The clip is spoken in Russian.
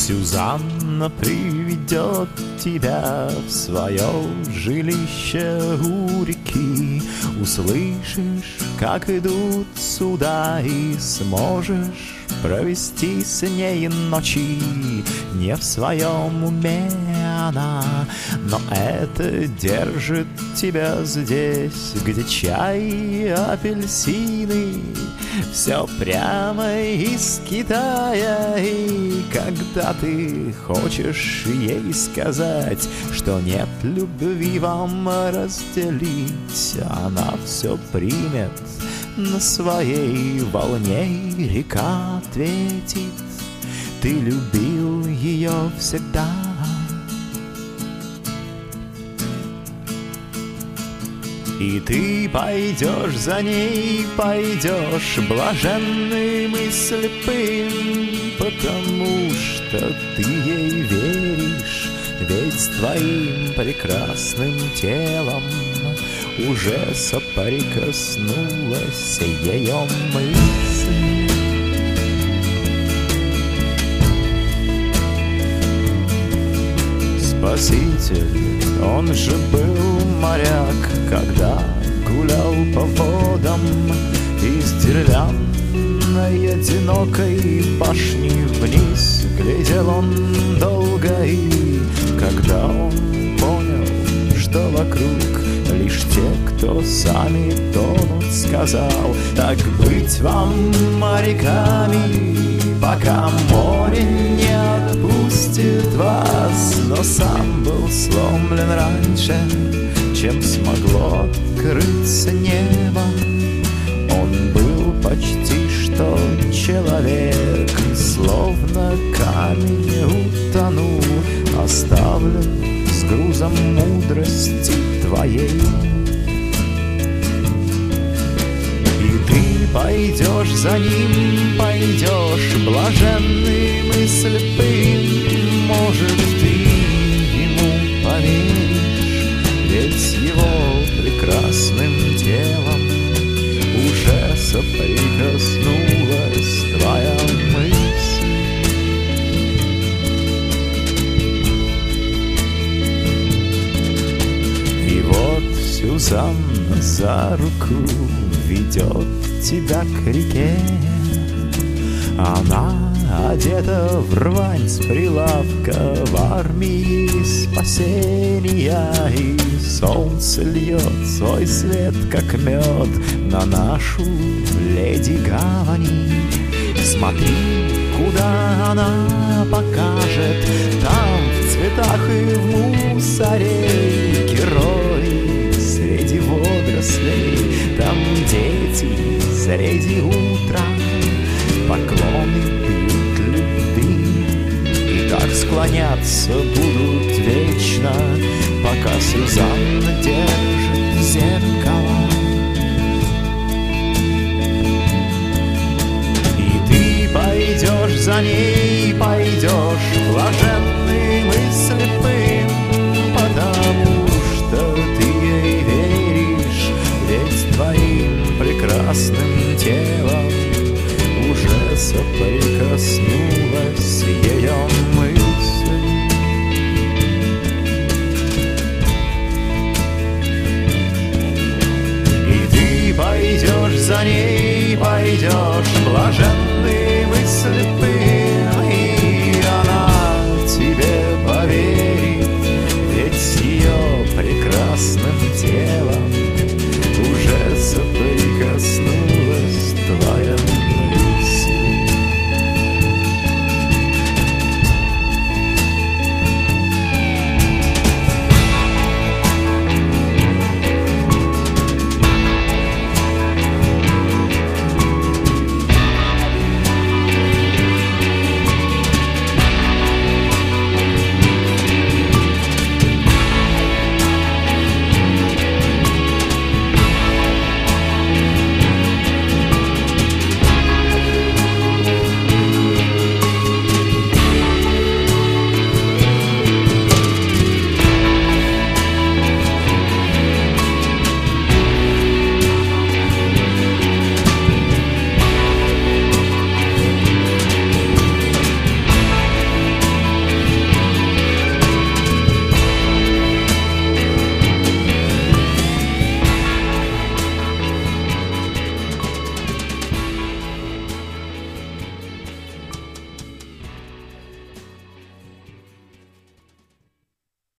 Сюзанна приведет тебя в свое жилище у реки. Услышишь, как идут суда, и сможешь провести с ней ночи. Не в своем уме она, но это держит тебя здесь, где чай и апельсины, все прямо из Китая. И когда ты хочешь ей сказать, что нет любви вам разделить, она все примет на своей волне, и река ответит: ты любил ее всегда. И ты пойдешь за ней, пойдешь блаженным и слепым, потому что ты ей веришь, ведь с твоим прекрасным телом уже соприкоснулась ее мысль. Спаситель, он же был моряк, когда гулял по водам из деревянной одинокой башни вниз. Глядел он долго, и когда он понял, что вокруг лишь те, кто сами тонут, сказал: так быть вам моряками, пока море не отпустит вас. Но сам был сломлен раньше, чем смогло открыться небо. Он был почти что человек, словно камень утонул, оставлен с грузом мудрости твоей. И ты пойдешь за ним, пойдешь блаженным и слепым. Может, ты ему поверишь, ведь с его прекрасным телом уже соприкоснулась твоя мысль. И вот Сюзанна за руку ведет тебя к реке. Она одета в рвань с прилавка в армии спасения, и солнце льет свой свет, как мед, на нашу леди гавани. Смотри, куда она покажет, там в цветах и в мусоре герои среди водорослей, там дети среди утра поклоны бьют любви. И так склоняться будут вечно, пока Сюзанна держит зеркало. И ты пойдешь за ней, пойдешь блаженным и слепым, потому что ты ей веришь, ведь твоим прекрасным телом уже соприкоснулась